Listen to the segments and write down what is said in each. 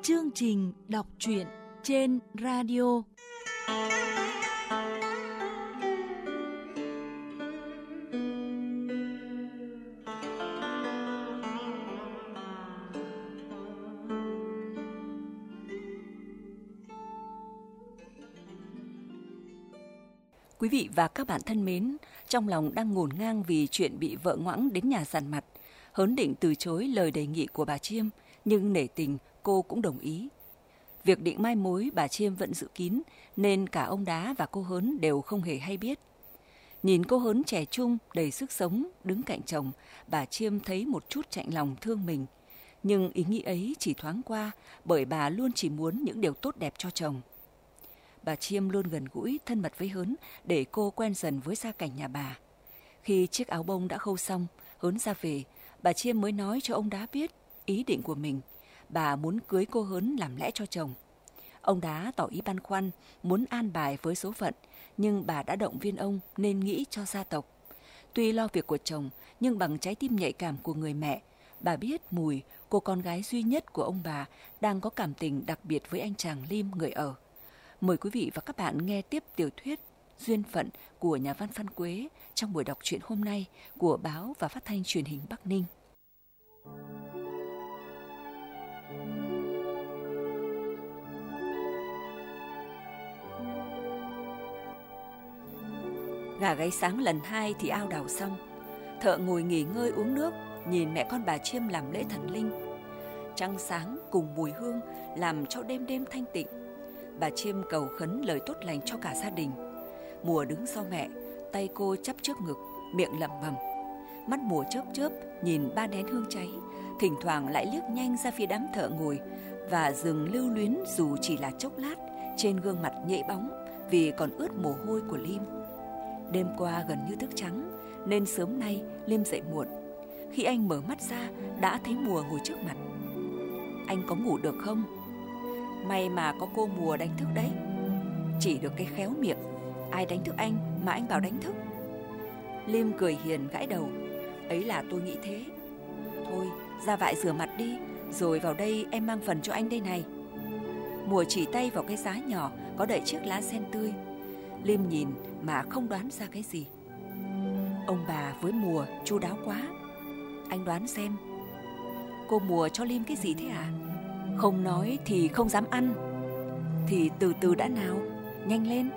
Chương trình đọc truyện trên radio. Quý vị và các bạn thân mến, trong lòng đang ngổn ngang vì chuyện bị vợ ngoãng đến nhà dằn mặt, Hớn định từ chối lời đề nghị của bà Chiêm, nhưng nể tình cô cũng đồng ý. Việc định mai mối bà Chiêm vẫn giữ kín, nên cả ông Đá và cô Hớn đều không hề hay biết. Nhìn cô Hớn trẻ trung, đầy sức sống, đứng cạnh chồng, bà Chiêm thấy một chút chạnh lòng thương mình. Nhưng ý nghĩ ấy chỉ thoáng qua, bởi bà luôn chỉ muốn những điều tốt đẹp cho chồng. Bà Chiêm luôn gần gũi, thân mật với Hớn để cô quen dần với gia cảnh nhà bà. Khi chiếc áo bông đã khâu xong, Hớn ra về, bà Chiêm mới nói cho ông Đá biết ý định của mình. Bà muốn cưới cô Hớn làm lẽ cho chồng. Ông Đá tỏ ý băn khoăn, muốn an bài với số phận, nhưng bà đã động viên ông nên nghĩ cho gia tộc. Tuy lo việc của chồng, nhưng bằng trái tim nhạy cảm của người mẹ, bà biết Mùi, cô con gái duy nhất của ông bà, đang có cảm tình đặc biệt với anh chàng Lim người ở. Mời quý vị và các bạn nghe tiếp tiểu thuyết Duyên phận của nhà văn Phan Quế trong buổi đọc truyện hôm nay của báo và phát thanh truyền hình Bắc Ninh. Gà gáy sáng lần 2 thì ao đào xong. Thợ ngồi nghỉ ngơi uống nước, nhìn mẹ con bà Chiêm làm lễ thần linh. Trăng sáng cùng mùi hương làm cho đêm đêm thanh tịnh. Bà Chiêm cầu khấn lời tốt lành cho cả gia đình. Mùa đứng sau mẹ, tay cô chắp trước ngực, miệng lẩm bẩm. Mắt Mùa chớp chớp nhìn ba nén hương cháy, thỉnh thoảng lại liếc nhanh ra phía đám thợ ngồi và dừng lưu luyến dù chỉ là chốc lát trên gương mặt nhễ bóng vì còn ướt mồ hôi của Lim. Đêm qua gần như thức trắng nên sớm nay Lim dậy muộn. Khi anh mở mắt ra đã thấy Mùa ngồi trước mặt. Anh có ngủ được không? May mà có cô Mùa đánh thức đấy. Chỉ được cái khéo miệng, ai đánh thức anh mà anh bảo đánh thức? Lim cười hiền gãi đầu. Ấy là tôi nghĩ thế. Thôi ra vại rửa mặt đi, rồi vào đây em mang phần cho anh đây này. Mùa chỉ tay vào cái giá nhỏ có đậy chiếc lá sen tươi. Lim nhìn mà không đoán ra cái gì. Ông bà với Mùa chu đáo quá. Anh đoán xem. Cô Mùa cho Lim cái gì thế à? Không nói thì không dám ăn. Thì từ từ đã nào, nhanh lên.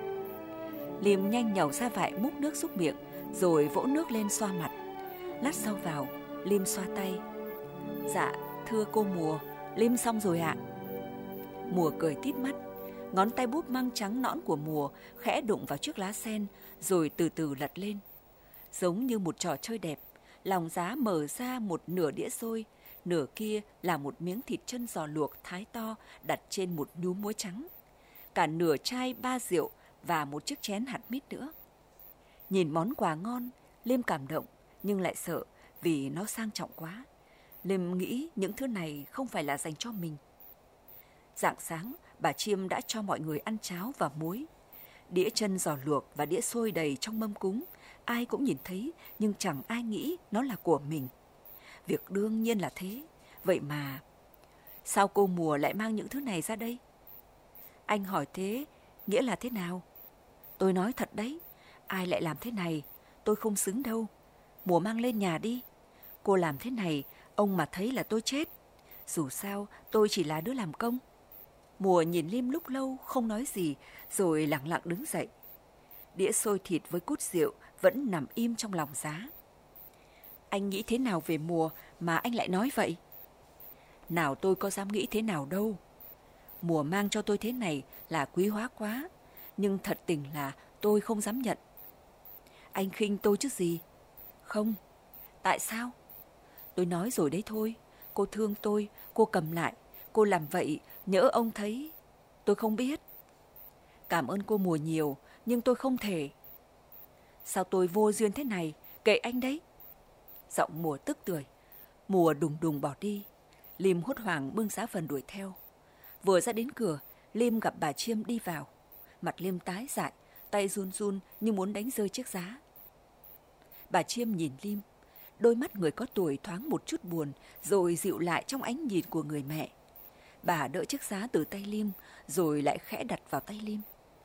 Lim nhanh nhẩu ra vại múc nước xúc miệng, rồi vỗ nước lên xoa mặt. Lát sau vào, Lim xoa tay. Dạ, thưa cô Mùa, Lim xong rồi ạ. Mùa cười tít mắt. Ngón tay búp măng trắng nõn của Mùa khẽ đụng vào chiếc lá sen, rồi từ từ lật lên. Giống như một trò chơi đẹp, lòng giá mở ra một nửa đĩa xôi, nửa kia là một miếng thịt chân giò luộc thái to đặt trên một nhúm muối trắng. Cả nửa chai ba rượu và một chiếc chén hạt mít nữa. Nhìn món quà ngon, Lim cảm động nhưng lại sợ vì nó sang trọng quá. Lim nghĩ những thứ này không phải là dành cho mình. Rạng sáng, bà Chiêm đã cho mọi người ăn cháo và muối. Đĩa chân giò luộc và đĩa xôi đầy trong mâm cúng, ai cũng nhìn thấy nhưng chẳng ai nghĩ nó là của mình. Việc đương nhiên là thế. Vậy mà sao cô Mùa lại mang những thứ này ra đây? Anh hỏi thế, nghĩa là thế nào? Tôi nói thật đấy, ai lại làm thế này? Tôi không xứng đâu. Mùa mang lên nhà đi. Cô làm thế này, ông mà thấy là tôi chết. Dù sao, tôi chỉ là đứa làm công. Mùa nhìn Lim lúc lâu không nói gì, rồi lặng lặng đứng dậy. Đĩa xôi thịt với cút rượu vẫn nằm im trong lòng giá. Anh nghĩ thế nào về Mùa mà anh lại nói vậy? Nào tôi có dám nghĩ thế nào đâu. Mùa mang cho tôi thế này là quý hóa quá, nhưng thật tình là tôi không dám nhận. Anh khinh tôi chứ gì? Không. Tại sao? Tôi nói rồi đấy thôi. Cô thương tôi, cô cầm lại. Cô làm vậy, nhỡ ông thấy. Tôi không biết. Cảm ơn cô Mùa nhiều, nhưng tôi không thể. Sao tôi vô duyên thế này? Kệ anh đấy. Giọng Mùa tức tưởi. Mùa đùng đùng bỏ đi. Lim hốt hoảng bưng giá phần đuổi theo. Vừa ra đến cửa, Lim gặp bà Chiêm đi vào. Mặt Lim tái dại, tay run run như muốn đánh rơi chiếc giá. Bà Chiêm nhìn Lim, đôi mắt người có tuổi thoáng một chút buồn, rồi dịu lại trong ánh nhìn của người mẹ. Bà đỡ chiếc giá từ tay Liêm, rồi lại khẽ đặt vào tay Liêm.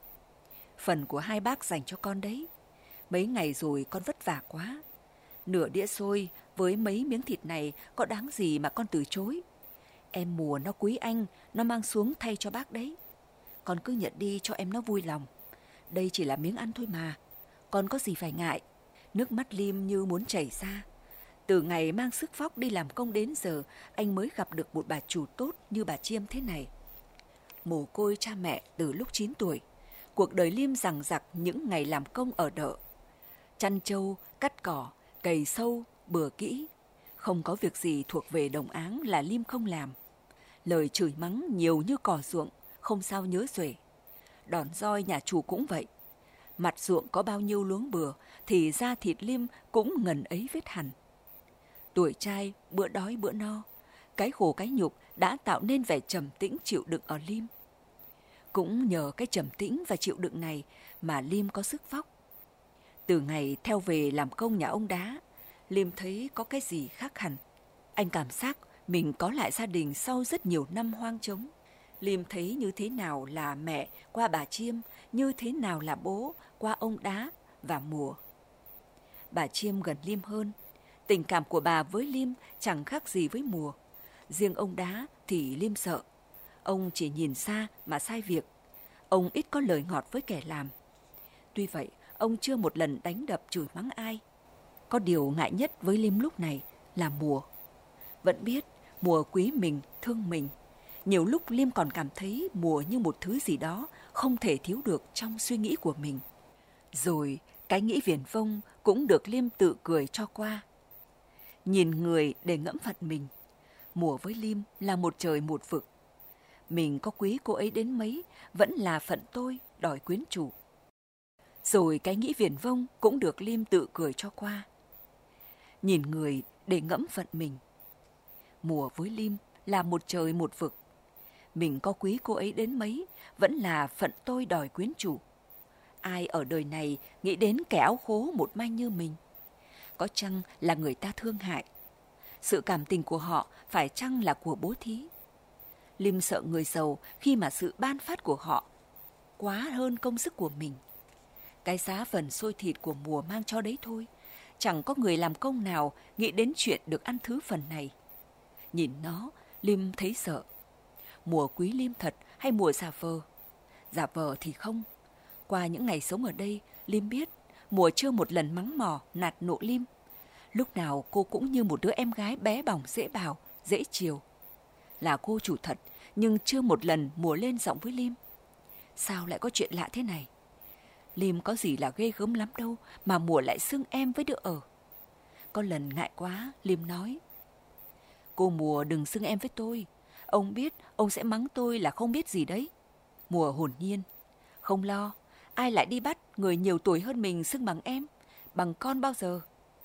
Phần của hai bác dành cho con đấy. Mấy ngày rồi con vất vả quá. Nửa đĩa xôi với mấy miếng thịt này có đáng gì mà con từ chối. Em Mùa nó quý anh, nó mang xuống thay cho bác đấy. Con cứ nhận đi cho em nó vui lòng. Đây chỉ là miếng ăn thôi mà, con có gì phải ngại. Nước mắt Liêm như muốn chảy ra. Từ ngày mang sức vóc đi làm công đến giờ, anh mới gặp được một bà chủ tốt như bà Chiêm thế này. Mồ côi cha mẹ từ lúc 9 tuổi, cuộc đời Liêm dằng dặc những ngày làm công ở đợ. Chăn trâu, cắt cỏ, cày sâu, bừa kỹ. Không có việc gì thuộc về đồng áng là Liêm không làm. Lời chửi mắng nhiều như cỏ ruộng, không sao nhớ xuể. Đòn roi nhà chủ cũng vậy. Mặt ruộng có bao nhiêu luống bừa thì da thịt Liêm cũng ngần ấy vết hằn. Tuổi trai bữa đói bữa no, cái khổ cái nhục đã tạo nên vẻ trầm tĩnh chịu đựng ở Liêm. Cũng nhờ cái trầm tĩnh và chịu đựng này mà Liêm có sức vóc. Từ ngày theo về làm công nhà ông Đá, Liêm thấy có cái gì khác hẳn. Anh cảm giác mình có lại gia đình sau rất nhiều năm hoang trống. Liêm thấy như thế nào là mẹ qua bà Chiêm, như thế nào là bố qua ông Đá và Mùa. Bà Chiêm gần Liêm hơn. Tình cảm của bà với Liêm chẳng khác gì với Mùa. Riêng ông Đá thì Liêm sợ. Ông chỉ nhìn xa mà sai việc. Ông ít có lời ngọt với kẻ làm. Tuy vậy, ông chưa một lần đánh đập chửi mắng ai. Có điều ngại nhất với Liêm lúc này là Mùa. Vẫn biết Mùa quý mình, thương mình. Nhiều lúc Liêm còn cảm thấy Mùa như một thứ gì đó không thể thiếu được trong suy nghĩ của mình. Rồi cái nghĩ viển vông cũng được Liêm tự cười cho qua. Nhìn người để ngẫm phận mình. Mùa với Liêm là một trời một vực. Mình có quý cô ấy đến mấy vẫn là phận tôi đòi quyến chủ. Rồi cái nghĩ viển vông cũng được Liêm tự cười cho qua. Nhìn người để ngẫm phận mình. Mùa với Liêm là một trời một vực. Mình có quý cô ấy đến mấy vẫn là phận tôi đòi quyến chủ. Ai ở đời này nghĩ đến kẻ áo khố một manh như mình? Có chăng là người ta thương hại? Sự cảm tình của họ phải chăng là của bố thí? Liêm sợ người giàu khi mà sự ban phát của họ quá hơn công sức của mình. Cái giá phần xôi thịt của Mùa mang cho đấy thôi. Chẳng có người làm công nào nghĩ đến chuyện được ăn thứ phần này. Nhìn nó, Liêm thấy sợ. Mùa quý Liêm thật hay Mùa giả vờ? Giả vờ thì không. Qua những ngày sống ở đây, Liêm biết Mùa chưa một lần mắng mỏ, nạt nộ Liêm. Lúc nào cô cũng như một đứa em gái bé bỏng dễ bảo, dễ chiều. Là cô chủ thật, nhưng chưa một lần Mùa lên giọng với Liêm. Sao lại có chuyện lạ thế này? Liêm có gì là ghê gớm lắm đâu mà Mùa lại xưng em với đứa ở. Có lần ngại quá, Liêm nói: Cô Mùa đừng xưng em với tôi. Ông biết ông sẽ mắng tôi là không biết gì đấy. Mùa hồn nhiên: Không lo, ai lại đi bắt người nhiều tuổi hơn mình xưng bằng em, bằng con bao giờ.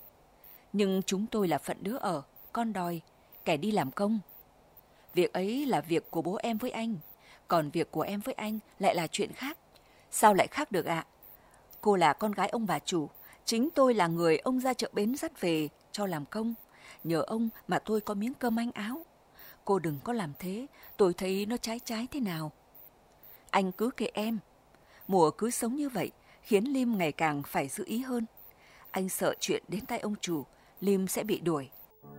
Nhưng chúng tôi là phận đứa ở, con đòi, kẻ đi làm công. Việc ấy là việc của bố em với anh, còn việc của em với anh lại là chuyện khác. Sao lại khác được ạ? Cô là con gái ông bà chủ, chính tôi là người ông ra chợ bến dắt về cho làm công. Nhờ ông mà tôi có miếng cơm manh áo. Cô đừng có làm thế, tôi thấy nó trái thế nào. Anh cứ kệ em. Mùa cứ sống như vậy khiến Liêm ngày càng phải giữ ý hơn. Anh sợ chuyện đến tay ông chủ, Liêm sẽ bị đuổi.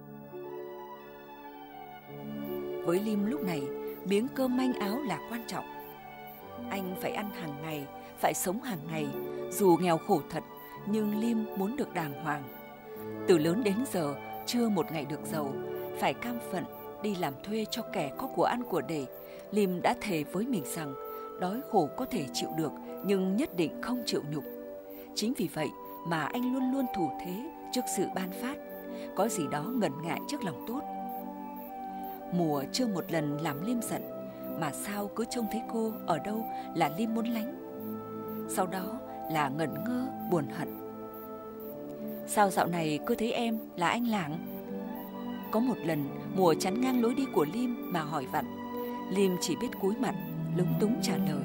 Với Liêm lúc này, miếng cơm manh áo là quan trọng. Anh phải ăn hàng ngày, phải sống hàng ngày. Dù nghèo khổ thật, nhưng Liêm muốn được đàng hoàng. Từ lớn đến giờ, chưa một ngày được giàu, phải cam phận đi làm thuê cho kẻ có của ăn của để. Liêm đã thề với mình rằng đói khổ có thể chịu được, nhưng nhất định không chịu nhục. Chính vì vậy mà anh luôn luôn thủ thế trước sự ban phát, có gì đó ngần ngại trước lòng tốt. Mùa chưa một lần làm Liêm giận, mà sao cứ trông thấy cô ở đâu là Liêm muốn lánh. Sau đó là ngẩn ngơ, buồn hận. Sao dạo này cứ thấy em là anh Lạng? Có một lần Mùa chắn ngang lối đi của Liêm mà hỏi vặn. Liêm chỉ biết cúi mặt, lúng túng trả lời: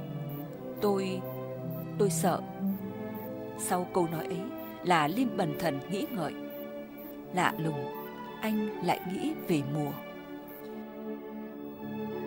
Tôi sợ. Sau câu nói ấy là Liêm bần thần nghĩ ngợi. Lạ lùng, anh lại nghĩ về Mùa.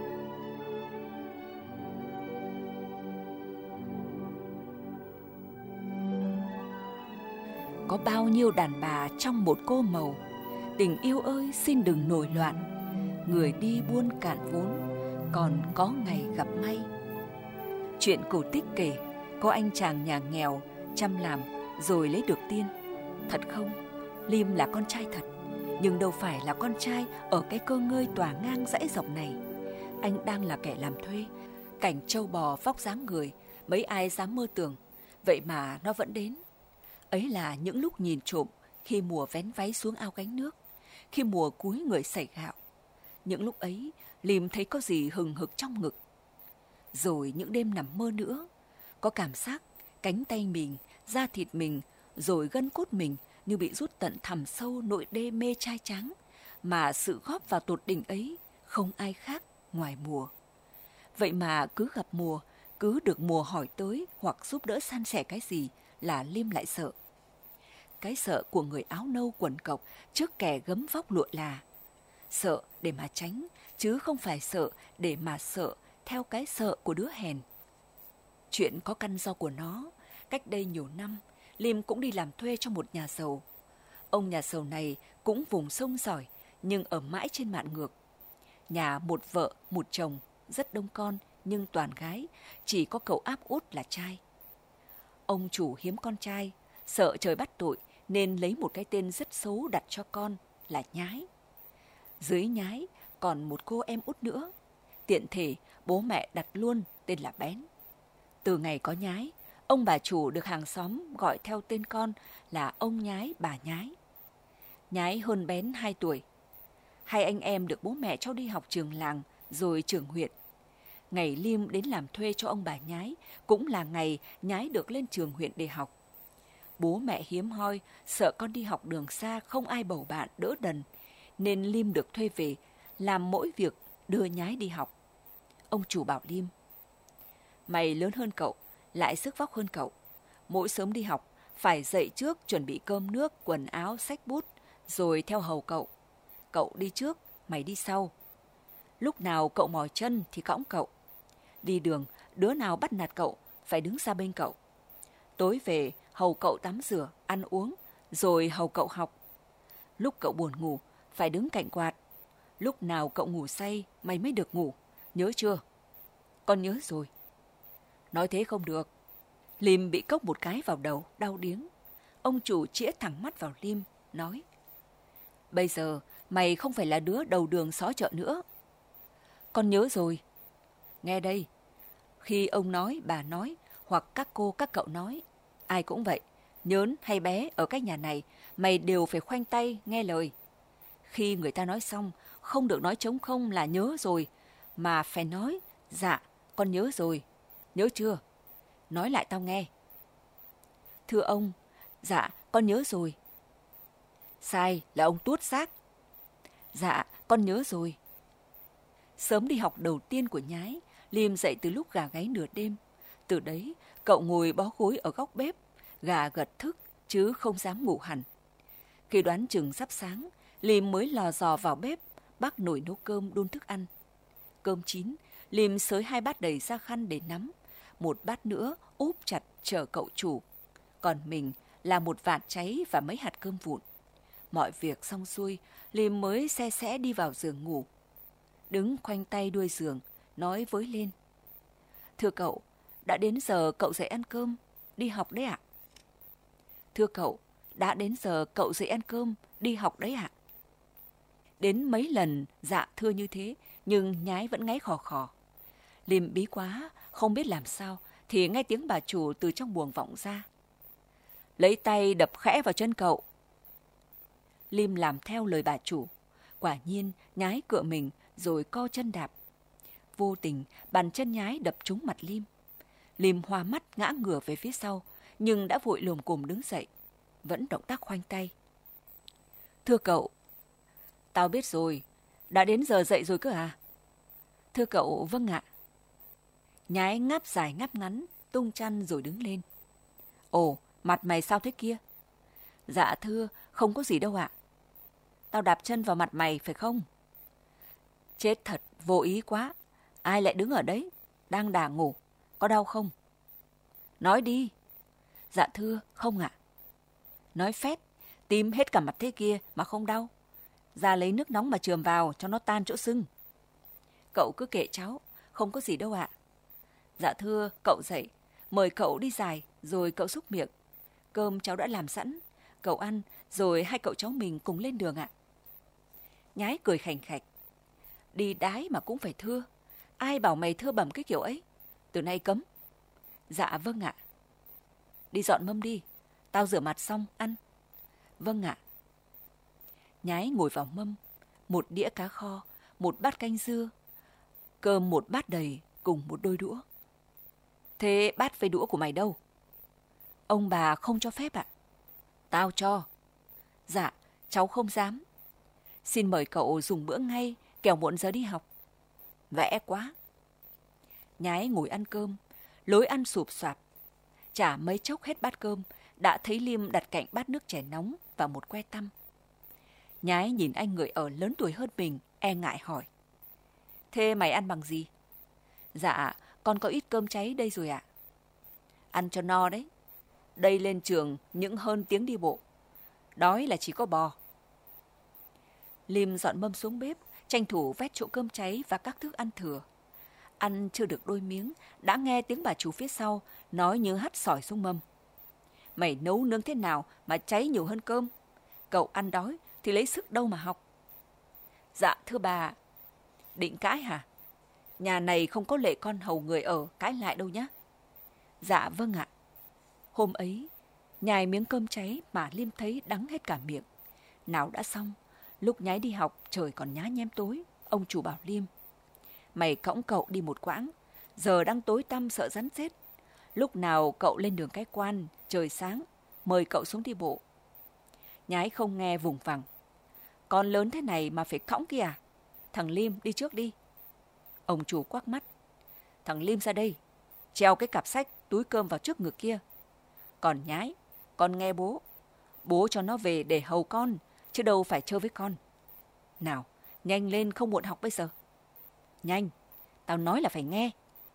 nhiêu đàn bà trong một cô màu. Tình yêu ơi xin đừng nổi loạn, người đi buôn cạn vốn, còn có ngày gặp may. Chuyện cổ tích kể có anh chàng nhà nghèo chăm làm rồi lấy được tiên. Thật không? Liêm là con trai thật, nhưng đâu phải là con trai ở cái cơ ngơi tỏa ngang dãy dọc này. Anh đang là kẻ làm thuê. Cảnh trâu bò vóc dáng người, mấy ai dám mơ tưởng. Vậy mà nó vẫn đến. Ấy là những lúc nhìn trộm, khi mùa vén váy xuống ao gánh nước, khi mùa cúi người xảy gạo. Những lúc ấy, Liêm thấy có gì hừng hực trong ngực. Rồi những đêm nằm mơ nữa, có cảm giác cánh tay mình, da thịt mình, rồi gân cốt mình như bị rút tận thẳm sâu nội đê mê trai trắng, mà sự góp vào tột đỉnh ấy không ai khác ngoài mùa. Vậy mà cứ gặp mùa, cứ được mùa hỏi tới hoặc giúp đỡ san sẻ cái gì là Liêm lại sợ. Cái sợ của người áo nâu quần cộc trước kẻ gấm vóc lụa là. Sợ để mà tránh, chứ không phải sợ để mà sợ theo cái sợ của đứa hèn. Chuyện có căn do của nó. Cách đây nhiều năm, Liêm cũng đi làm thuê cho một nhà giàu. Ông nhà giàu này cũng vùng sông giỏi, nhưng ở mãi trên mạn ngược. Nhà một vợ, một chồng, rất đông con, nhưng toàn gái, chỉ có cậu áp út là trai. Ông chủ hiếm con trai, sợ trời bắt tội, nên lấy một cái tên rất xấu đặt cho con là Nhái. Dưới Nhái còn một cô em út nữa. Tiện thể bố mẹ đặt luôn tên là Bén. Từ ngày có Nhái, ông bà chủ được hàng xóm gọi theo tên con là ông Nhái bà Nhái. Nhái hơn Bén 2 tuổi. Hai anh em được bố mẹ cho đi học trường làng rồi trường huyện. Ngày Liêm đến làm thuê cho ông bà Nhái cũng là ngày Nhái được lên trường huyện để học. Bố mẹ hiếm hoi, sợ con đi học đường xa không ai bầu bạn đỡ đần, nên Liêm được thuê về, làm mỗi việc đưa Nhái đi học. Ông chủ bảo Liêm: mày lớn hơn cậu, lại sức vóc hơn cậu. Mỗi sớm đi học, phải dậy trước chuẩn bị cơm nước, quần áo, xách bút, rồi theo hầu cậu. Cậu đi trước, mày đi sau. Lúc nào cậu mỏi chân thì cõng cậu. Đi đường, đứa nào bắt nạt cậu, phải đứng xa bên cậu. Tối về, hầu cậu tắm rửa, ăn uống, rồi hầu cậu học. Lúc cậu buồn ngủ, phải đứng cạnh quạt. Lúc nào cậu ngủ say, mày mới được ngủ. Nhớ chưa? Con nhớ rồi. Nói thế không được. Liêm bị cốc một cái vào đầu, đau điếng. Ông chủ chĩa thẳng mắt vào Liêm, nói: bây giờ, mày không phải là đứa đầu đường xó chợ nữa. Con nhớ rồi. Nghe đây, khi ông nói, bà nói, hoặc các cô, các cậu nói, ai cũng vậy, nhớn hay bé ở cái nhà này, mày đều phải khoanh tay nghe lời. Khi người ta nói xong, không được nói trống không là nhớ rồi, mà phải nói: dạ, con nhớ rồi. Nhớ chưa? Nói lại tao nghe. Thưa ông, dạ, con nhớ rồi. Sai là ông tuốt xác. Dạ, con nhớ rồi. Sớm đi học đầu tiên của Nhái, Liêm dậy từ lúc gà gáy nửa đêm. Từ đấy, cậu ngồi bó gối ở góc bếp, gà gật thức, chứ không dám ngủ hẳn. Khi đoán chừng sắp sáng, Liêm mới lò dò vào bếp, bắc nồi nấu cơm đun thức ăn. Cơm chín, Liêm xới 2 bát đầy ra khăn để nắm, một bát nữa úp chặt chờ cậu chủ. Còn mình là một vạt cháy và mấy hạt cơm vụn. Mọi việc xong xuôi, Liêm mới se sẽ đi vào giường ngủ. Đứng khoanh tay đuôi giường, nói với Lên: thưa cậu, đã đến giờ cậu dậy ăn cơm, đi học đấy ạ. Thưa cậu, đã đến giờ cậu dậy ăn cơm, đi học đấy ạ. Đến mấy lần dạ thưa như thế, nhưng Nhái vẫn ngáy khò khò. Liêm bí quá, không biết làm sao, thì nghe tiếng bà chủ từ trong buồng vọng ra: lấy tay đập khẽ vào chân cậu. Liêm làm theo lời bà chủ. Quả nhiên, Nhái cựa mình rồi co chân đạp. Vô tình, bàn chân Nhái đập trúng mặt Liêm. Liêm hoa mắt ngã ngửa về phía sau, nhưng đã vội lồm cồm đứng dậy, vẫn động tác khoanh tay. Thưa cậu, tao biết rồi, đã đến giờ dậy rồi cơ à? Thưa cậu, vâng ạ. Nhái ngáp dài ngáp ngắn, tung chăn rồi đứng lên. Ồ, mặt mày sao thế kia? Dạ thưa, không có gì đâu ạ. Tao đạp chân vào mặt mày phải không? Chết thật, vô ý quá. Ai lại đứng ở đấy, đang đà ngủ, có đau không? Nói đi. Dạ thưa, không ạ. Nói phét, Tím hết cả mặt thế kia mà không đau. Ra lấy nước nóng mà chườm vào cho nó tan chỗ sưng. Cậu cứ kệ cháu, không có gì đâu ạ. Dạ thưa, cậu dậy, mời cậu đi dài, rồi cậu xúc miệng. Cơm cháu đã làm sẵn, cậu ăn, rồi hai cậu cháu mình cùng lên đường ạ. Nhái cười khành khạch. Đi đái mà cũng phải thưa. Ai bảo mày thưa bẩm cái kiểu ấy? Từ nay cấm. Dạ vâng ạ. Đi dọn mâm đi, tao rửa mặt xong, ăn. Vâng ạ. Nhái ngồi vào mâm, một đĩa cá kho, một bát canh dưa, cơm một bát đầy cùng một đôi đũa. Thế bát với đũa của mày đâu? Ông bà không cho phép ạ. Tao cho. Dạ, cháu không dám. Xin mời cậu dùng bữa ngay, kẻo muộn giờ đi học. Vẽ quá. Nhái ngồi ăn cơm, lối ăn sụp soạp. Chả mấy chốc hết bát cơm, đã thấy Liêm đặt cạnh bát nước chè nóng và một que tăm. Nhái nhìn anh người ở lớn tuổi hơn mình, e ngại hỏi. Thế mày ăn bằng gì? Dạ, con có ít cơm cháy đây rồi ạ. Ăn cho no đấy. Đây lên trường những hơn tiếng đi bộ. Đói là chỉ có bò. Liêm dọn mâm xuống bếp, tranh thủ vét chỗ cơm cháy và các thức ăn thừa. Ăn chưa được đôi miếng, đã nghe tiếng bà chủ phía sau nói như hắt sỏi xuống mâm. Mày nấu nướng thế nào mà cháy nhiều hơn cơm? Cậu ăn đói thì lấy sức đâu mà học? Dạ thưa bà. Định cãi hả? Nhà này không có lệ con hầu người ở cãi lại đâu nhá. Dạ vâng ạ. Hôm ấy, nhai miếng cơm cháy mà Liêm thấy đắng hết cả miệng. Nào đã xong, lúc Nhái đi học trời còn nhá nhem tối, ông chủ bảo Liêm. Mày cõng cậu đi một quãng, giờ đang tối tăm sợ rắn rết. Lúc nào cậu lên đường Cái Quan, trời sáng, mời cậu xuống đi bộ. Nhái không nghe vùng vằng. Con lớn thế này mà phải cõng kìa. Thằng Liêm đi trước đi. Ông chủ quắc mắt. Thằng Liêm ra đây, treo cái cặp sách, túi cơm vào trước ngực kia. Còn Nhái, con nghe bố. Bố cho nó về để hầu con, chứ đâu phải chơi với con. Nào, nhanh lên không muộn học bây giờ. Nhanh, tao nói là phải nghe.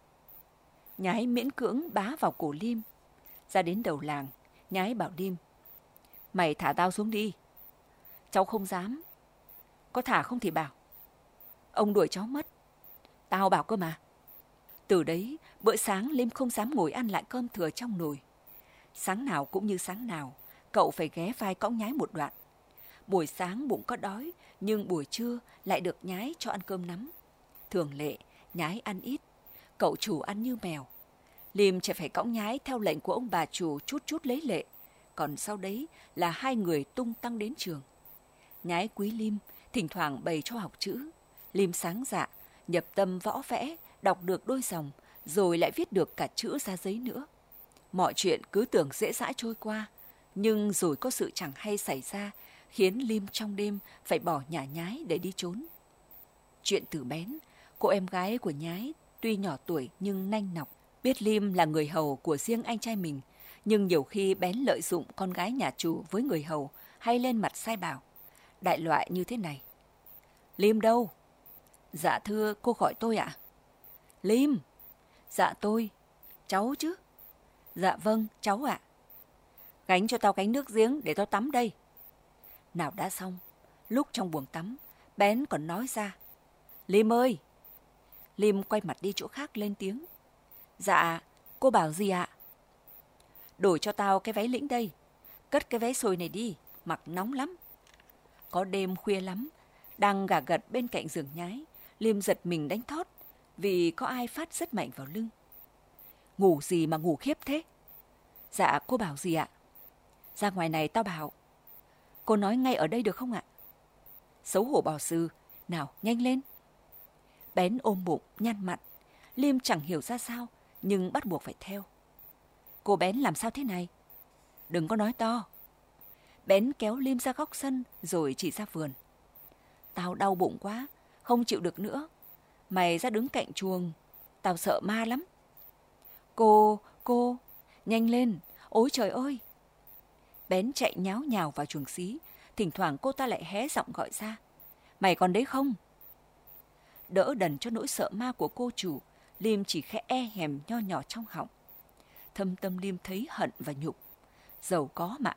Nhái miễn cưỡng bá vào cổ Liêm. Ra đến đầu làng, Nhái bảo Liêm. Mày thả tao xuống đi. Cháu không dám. Có thả không thì bảo. Ông đuổi cháu mất. Tao bảo cơ mà. Từ đấy, bữa sáng Liêm không dám ngồi ăn lại cơm thừa trong nồi. Sáng nào cũng như sáng nào, cậu phải ghé vai cõng Nhái một đoạn. Buổi sáng bụng có đói, nhưng buổi trưa lại được Nhái cho ăn cơm nắm. Thường lệ, Nhái ăn ít, cậu chủ ăn như mèo. Liêm chỉ phải cõng Nhái theo lệnh của ông bà chủ chút chút lấy lệ, còn sau đấy là hai người tung tăng đến trường. Nhái quý Liêm, thỉnh thoảng bày cho học chữ. Liêm sáng dạ, nhập tâm võ vẽ, đọc được đôi dòng, rồi lại viết được cả chữ ra giấy nữa. Mọi chuyện cứ tưởng dễ dãi trôi qua, nhưng rồi có sự chẳng hay xảy ra, khiến Liêm trong đêm phải bỏ nhà Nhái để đi trốn. Chuyện từ bén, cô em gái của Nhái tuy nhỏ tuổi nhưng nanh nọc, biết Liêm là người hầu của riêng anh trai mình, nhưng nhiều khi bén lợi dụng con gái nhà chủ với người hầu hay lên mặt sai bảo. Đại loại như thế này. Liêm đâu? Dạ thưa, cô gọi tôi ạ. Liêm? Dạ tôi. Cháu chứ? Dạ vâng, cháu ạ. Gánh cho tao gánh nước giếng để tao tắm đây. Nào đã xong, lúc trong buồng tắm, bén còn nói ra. Liêm ơi! Liêm quay mặt đi chỗ khác lên tiếng. Dạ, cô bảo gì ạ? Đổi cho tao cái váy lĩnh đây. Cất cái váy xồi này đi, mặc nóng lắm. Có đêm khuya lắm, đang gà gật bên cạnh giường Nhái, Liêm giật mình đánh thót vì có ai phát rất mạnh vào lưng. Ngủ gì mà ngủ khiếp thế? Dạ, cô bảo gì ạ? Ra ngoài này tao bảo. Cô nói ngay ở đây được không ạ? Xấu hổ bỏ sư, nào nhanh lên. Bén ôm bụng, nhăn mặt. Liêm chẳng hiểu ra sao, nhưng bắt buộc phải theo. Cô Bén làm sao thế này? Đừng có nói to. Bén kéo Liêm ra góc sân rồi chỉ ra vườn. Tao đau bụng quá, không chịu được nữa. Mày ra đứng cạnh chuồng, tao sợ ma lắm. Cô, nhanh lên, ôi trời ơi. Bén chạy nháo nhào vào chuồng xí, thỉnh thoảng cô ta lại hé giọng gọi ra. Mày còn đấy không? Đỡ đần cho nỗi sợ ma của cô chủ, Liêm chỉ khẽ e hèm nho nhỏ trong họng. Thâm tâm Liêm thấy hận và nhục. Giàu có mà ác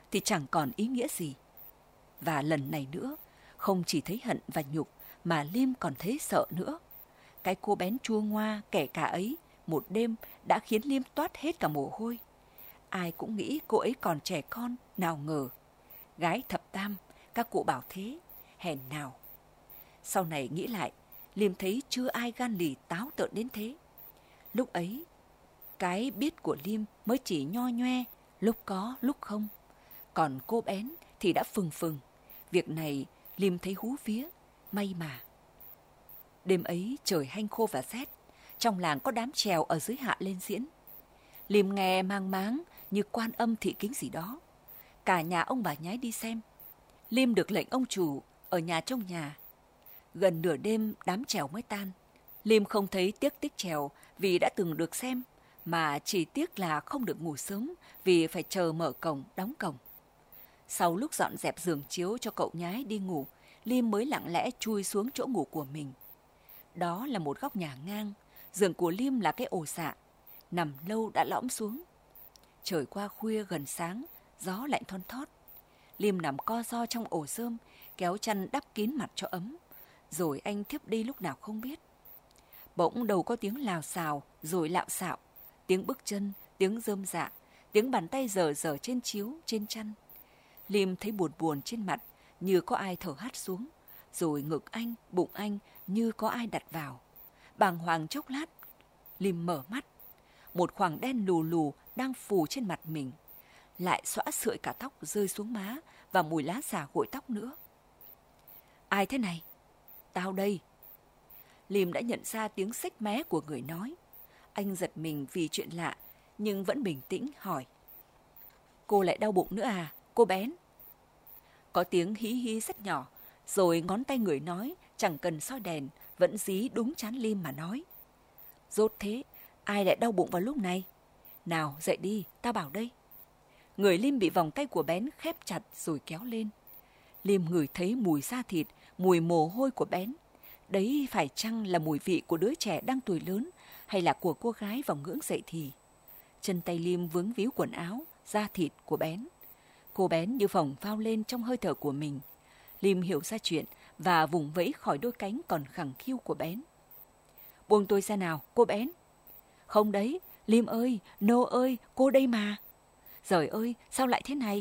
thì chẳng còn ý nghĩa gì. Và lần này nữa, không chỉ thấy hận và nhục mà Liêm còn thấy sợ nữa. Cái cô bén chua ngoa kẻ cả ấy một đêm đã khiến Liêm toát hết cả mồ hôi. Ai cũng nghĩ cô ấy còn trẻ con, nào ngờ. Gái thập tam, các cụ bảo thế, hèn nào. Sau này nghĩ lại, Liêm thấy chưa ai gan lì táo tợn đến thế. Lúc ấy, cái biết của Liêm mới chỉ nho nhoe, lúc có, lúc không. Còn cô bén thì đã phừng phừng. Việc này Liêm thấy hú vía, may mà. Đêm ấy trời hanh khô và rét, trong làng có đám chèo ở dưới hạ lên diễn. Liêm nghe mang máng như quan âm thị kính gì đó. Cả nhà ông bà nhái đi xem. Liêm được lệnh ông chủ ở nhà trong nhà. Gần nửa đêm đám chèo mới tan. Liêm không thấy tiếc tích chèo vì đã từng được xem, mà chỉ tiếc là không được ngủ sớm vì phải chờ mở cổng, đóng cổng. Sau lúc dọn dẹp giường chiếu cho cậu nhái đi ngủ, Liêm mới lặng lẽ chui xuống chỗ ngủ của mình. Đó là một góc nhà ngang, giường của Liêm là cái ổ xạ, nằm lâu đã lõm xuống. Trời qua khuya gần sáng, gió lạnh thon thót. Liêm nằm co ro trong ổ rơm, kéo chăn đắp kín mặt cho ấm, rồi anh thiếp đi lúc nào không biết. Bỗng đầu có tiếng lào xào rồi lạo xạo, tiếng bước chân, tiếng rơm rạ, tiếng bàn tay dở dở trên chiếu, trên chăn. Liêm thấy buồn buồn trên mặt, như có ai thở hắt xuống, rồi ngực anh, bụng anh như có ai đặt vào. Bàng hoàng chốc lát, Liêm mở mắt. Một khoảng đen lù lù đang phủ trên mặt mình, lại xõa sợi cả tóc rơi xuống má và mùi lá xả gội tóc nữa. Ai thế này? Tao đây. Liêm đã nhận ra tiếng xếch mé của người nói. Anh giật mình vì chuyện lạ, nhưng vẫn bình tĩnh hỏi. Cô lại đau bụng nữa à, cô bén? Có tiếng hí hí rất nhỏ, rồi ngón tay người nói, chẳng cần soi đèn, vẫn dí đúng trán Liêm mà nói. Rốt thế, ai lại đau bụng vào lúc này? Nào, dậy đi, tao bảo đây. Người Liêm bị vòng tay của bén khép chặt rồi kéo lên. Liêm ngửi thấy mùi da thịt, mùi mồ hôi của bén. Đấy phải chăng là mùi vị của đứa trẻ đang tuổi lớn, hay là của cô gái vào ngưỡng dậy thì? Chân tay Liêm vướng víu quần áo, da thịt của bén. Cô bén như phồng phao lên trong hơi thở của mình. Liêm hiểu ra chuyện và vùng vẫy khỏi đôi cánh còn khẳng khiu của bén. Buông tôi ra nào, cô bén. Không đấy, Liêm ơi, Nô ơi, cô đây mà. Giời ơi, sao lại thế này?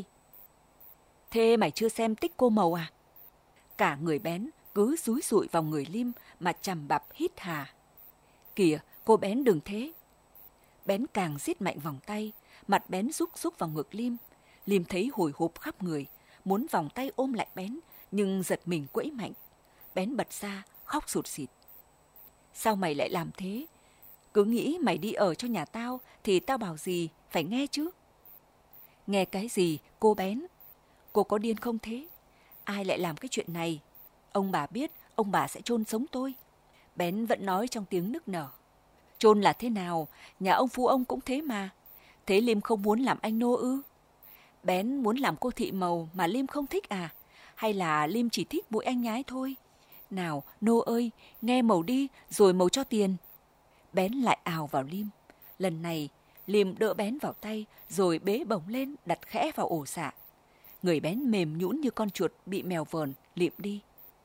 Thế mày chưa xem Tích Cô Mầu à? Cả người bén cứ dúi dụi vào người Liêm mà chằm bặp hít hà. Kìa, cô bén đừng thế. Bén càng siết mạnh vòng tay, mặt bén rúc vào ngực Liêm. Liêm thấy hồi hộp khắp người, muốn vòng tay ôm lại bén, nhưng giật mình quẫy mạnh. Bén bật ra, khóc sụt sịt. Sao mày lại làm thế? Cứ nghĩ mày đi ở cho nhà tao thì tao bảo gì, phải nghe chứ. Nghe cái gì, cô bén? Cô có điên không thế? Ai lại làm cái chuyện này? Ông bà biết, ông bà sẽ chôn sống tôi. Bén vẫn nói trong tiếng nức nở. Chôn là thế nào? Nhà ông phu ông cũng thế mà. Thế Liêm không muốn làm anh Nô ư? Bén muốn làm cô thị Mầu mà Liêm không thích à? Hay là Liêm chỉ thích mỗi anh nhái thôi? Nào, Nô ơi, nghe Mầu đi, rồi Mầu cho tiền. Bén lại ào vào Liêm. Lần này, Liêm đỡ bén vào tay, rồi bế bổng lên, đặt khẽ vào ổ xạ. Người bén mềm nhũn như con chuột bị mèo vờn, liệm đi.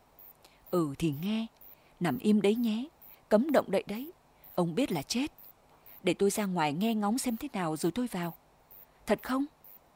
Ừ thì nghe, nằm im đấy nhé, cấm động đậy đấy. Ông biết là chết. Để tôi ra ngoài nghe ngóng xem thế nào rồi tôi vào. Thật không?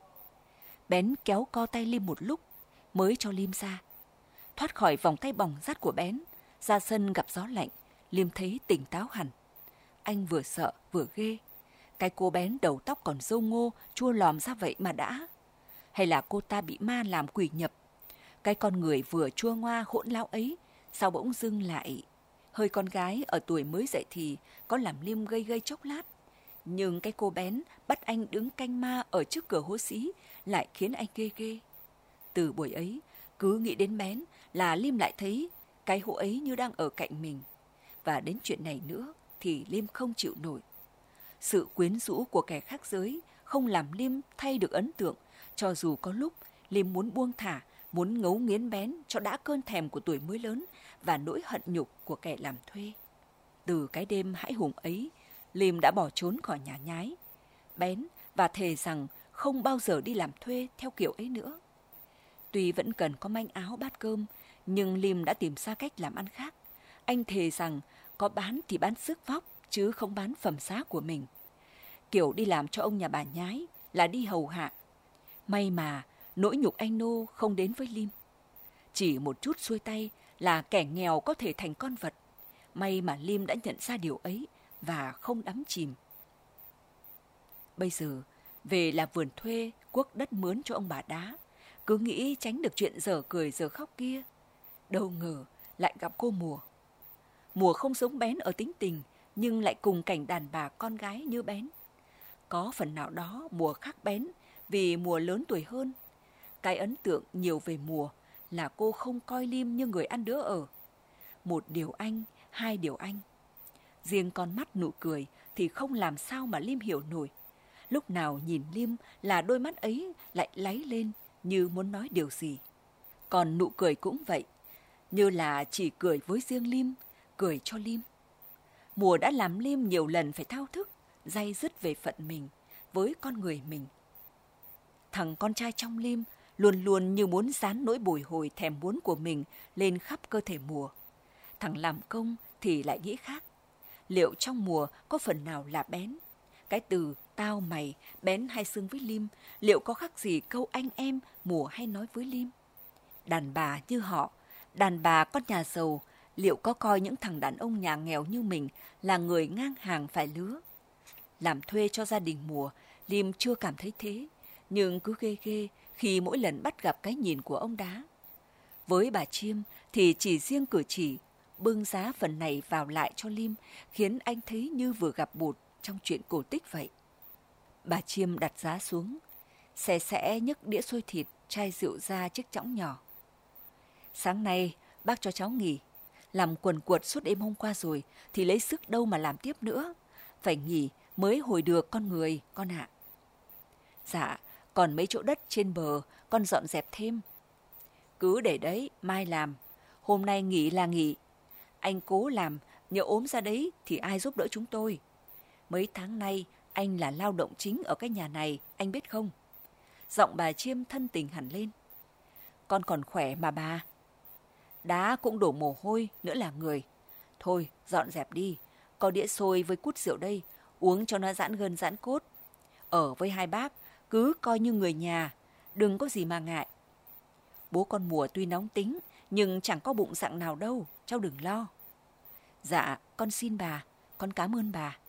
Bén kéo co tay Liêm một lúc, mới cho Liêm ra. Thoát khỏi vòng tay bỏng rát của bén, ra sân gặp gió lạnh, Liêm thấy tỉnh táo hẳn. Anh vừa sợ vừa ghê. Cái cô bén đầu tóc còn râu ngô, chua lòm ra vậy mà đã. Hay là cô ta bị ma làm quỷ nhập? Cái con người vừa chua ngoa hỗn láo ấy, sao bỗng dưng lại... Hơi con gái ở tuổi mới dậy thì có làm Liêm gây gây chốc lát. Nhưng cái cô bén bắt anh đứng canh ma ở trước cửa hố xí lại khiến anh ghê ghê. Từ buổi ấy, cứ nghĩ đến bén là Liêm lại thấy cái hố ấy như đang ở cạnh mình. Và đến chuyện này nữa thì Liêm không chịu nổi. Sự quyến rũ của kẻ khác giới không làm Liêm thay được ấn tượng, cho dù có lúc Liêm muốn buông thả, muốn ngấu nghiến bén cho đã cơn thèm của tuổi mới lớn và nỗi hận nhục của kẻ làm thuê. Từ cái đêm hãi hùng ấy, Liêm đã bỏ trốn khỏi nhà nhái. Bén và thề rằng không bao giờ đi làm thuê theo kiểu ấy nữa. Tuy vẫn cần có manh áo bát cơm, nhưng Lim đã tìm ra cách làm ăn khác. Anh thề rằng có bán thì bán sức vóc, chứ không bán phẩm giá của mình. Kiểu đi làm cho ông nhà bà nhái là đi hầu hạ. May mà nỗi nhục anh nô không đến với Lim. Chỉ một chút xuôi tay là kẻ nghèo có thể thành con vật. May mà Lim đã nhận ra điều ấy và không đắm chìm. Bây giờ, về làm vườn thuê, cuốc đất mướn cho ông bà Đá, cứ nghĩ tránh được chuyện dở cười dở khóc kia. Đâu ngờ lại gặp cô Mùa. Mùa không giống Bén ở tính tình, nhưng lại cùng cảnh đàn bà con gái như Bén. Có phần nào đó Mùa khác Bén vì Mùa lớn tuổi hơn. Cái ấn tượng nhiều về Mùa là cô không coi Lim như người ăn đứa ở. Một điều anh, hai điều anh. Riêng con mắt nụ cười thì không làm sao mà Lim hiểu nổi. Lúc nào nhìn Lim là đôi mắt ấy lại láy lên như muốn nói điều gì. Còn nụ cười cũng vậy, như là chỉ cười với riêng Lim, cười cho Lim. Mùa đã làm Lim nhiều lần phải thao thức, day dứt về phận mình, với con người mình. Thằng con trai trong Lim luôn luôn như muốn dán nỗi bồi hồi thèm muốn của mình lên khắp cơ thể Mùa. Thằng làm công thì lại nghĩ khác. Liệu trong Mùa có phần nào là Bén? Cái từ tao mày Bén hay xưng với Lim, liệu có khác gì câu anh em Mùa hay nói với Lim? Đàn bà như họ, đàn bà con nhà giàu, liệu có coi những thằng đàn ông nhà nghèo như mình là người ngang hàng phải lứa? Làm thuê cho gia đình Mùa, Lim chưa cảm thấy thế, nhưng cứ ghê ghê khi mỗi lần bắt gặp cái nhìn của ông Đá. Với bà Chiêm thì chỉ riêng cử chỉ, bưng giá phần này vào lại cho Lim khiến anh thấy như vừa gặp bụt trong chuyện cổ tích vậy. Bà Chiêm đặt giá xuống, sẽ nhấc đĩa xôi thịt, chai rượu ra chiếc chõng nhỏ. Sáng nay bác cho cháu nghỉ, làm quần quật suốt đêm hôm qua rồi thì lấy sức đâu mà làm tiếp nữa. Phải nghỉ mới hồi được con người, con ạ. Dạ, còn mấy chỗ đất trên bờ con dọn dẹp thêm. Cứ để đấy, mai làm. Hôm nay nghỉ là nghỉ. Anh cố làm, nhỡ ốm ra đấy thì ai giúp đỡ chúng tôi. Mấy tháng nay anh là lao động chính ở cái nhà này, anh biết không? Giọng bà Chiêm thân tình hẳn lên. Con còn khỏe mà bà. Đá cũng đổ mồ hôi, nữa là người. Thôi, dọn dẹp đi. Có đĩa xôi với cút rượu đây, uống cho nó giãn gân giãn cốt. Ở với hai bác, cứ coi như người nhà, đừng có gì mà ngại. Bố con Mùa tuy nóng tính, nhưng chẳng có bụng rặng nào đâu, cháu đừng lo. Dạ, con xin bà, con cảm ơn bà.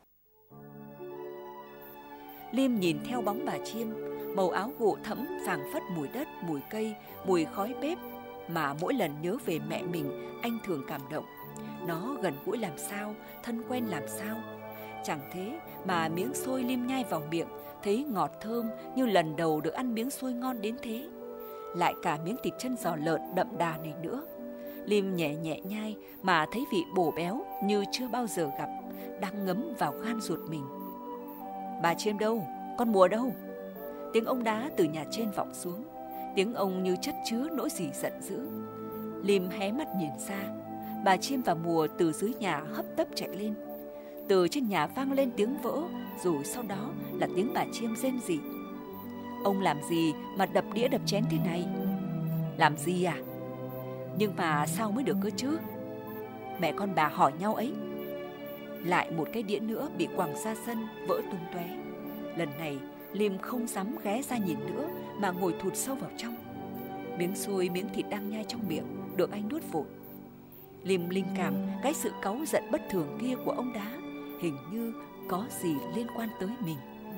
Lim nhìn theo bóng bà Chiêm, màu áo gộ thẫm phảng phất mùi đất, mùi cây, mùi khói bếp, mà mỗi lần nhớ về mẹ mình, anh thường cảm động. Nó gần gũi làm sao, thân quen làm sao. Chẳng thế mà miếng xôi Lim nhai vào miệng, thấy ngọt thơm như lần đầu được ăn miếng xôi ngon đến thế. Lại cả miếng thịt chân giò lợn đậm đà này nữa. Lim nhẹ nhẹ nhai mà thấy vị bổ béo như chưa bao giờ gặp, đang ngấm vào gan ruột mình. Bà Chiêm đâu? Con Mùa đâu? Tiếng ông Đá từ nhà trên vọng xuống. Tiếng ông như chất chứa nỗi gì giận dữ. Lim hé mắt nhìn ra. Bà Chiêm và Mùa từ dưới nhà hấp tấp chạy lên. Từ trên nhà vang lên tiếng vỡ, rồi sau đó là tiếng bà Chiêm rên rỉ. Ông làm gì mà đập đĩa đập chén thế này? Làm gì à? Nhưng mà sao mới được cơ chứ? Mẹ con bà hỏi nhau ấy. Lại một cái đĩa nữa bị quẳng ra sân, vỡ tung tóe. Lần này Lim không dám ghé ra nhìn nữa mà ngồi thụt sâu vào trong. Miếng xôi, miếng thịt đang nhai trong miệng được anh nuốt vội. Lim linh cảm cái sự cáu giận bất thường kia của ông Đá hình như có gì liên quan tới mình.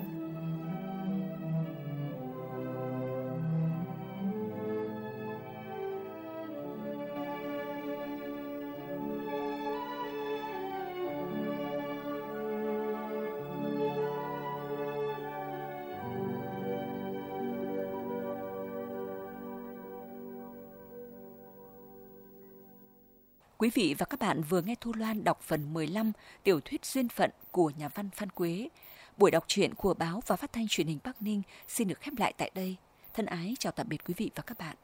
Quý vị và các bạn vừa nghe Thu Loan đọc phần 15 tiểu thuyết Duyên phận của nhà văn Phan Quế. Buổi đọc truyện của báo và phát thanh truyền hình Bắc Ninh xin được khép lại tại đây. Thân ái chào tạm biệt quý vị và các bạn.